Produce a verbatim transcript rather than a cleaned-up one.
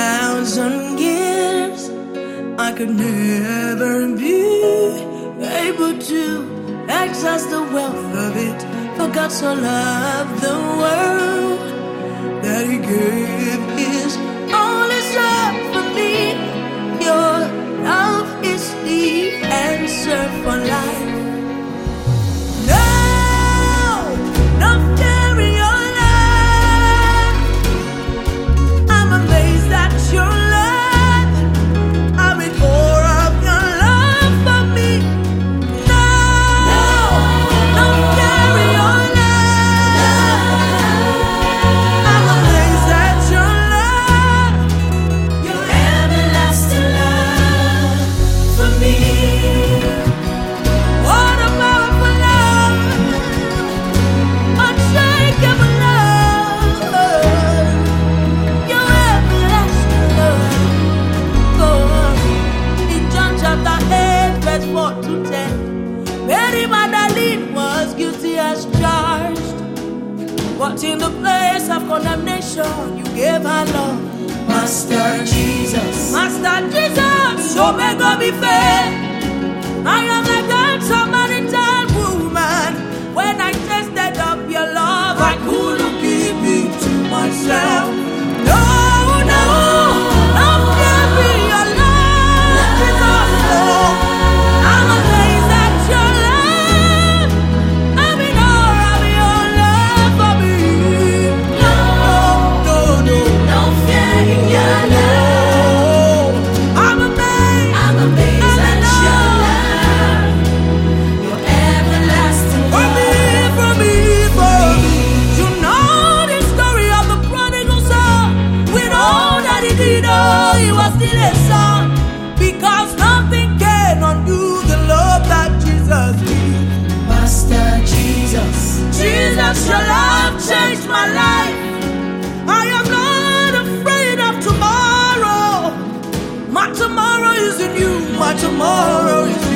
thousand years, I could never be able to access the wealth of it. For God so loved the world that He gave His only Son for me. Your love is the answer for life. But in the place of condemnation, you gave her love. Master Jesus, Master Jesus, so may God be fair. I am like that Samaritan woman. When I tasted of your love, I couldn't keep it to myself. No, no, no, give me your love, Jesus. I'm amazed at your love. I'm in awe of your love for me. No, no, no, no fear in your love. I'm amazed, I'm amazed at your love. Your everlasting love. For me, for me, for me. You know the story of the prodigal son. We know that he did all, he was still a son. Because nothing can undo the love that Jesus did. Master Jesus, Jesus, your love changed my life. I am not afraid of tomorrow. My tomorrow is in you. My tomorrow is in you.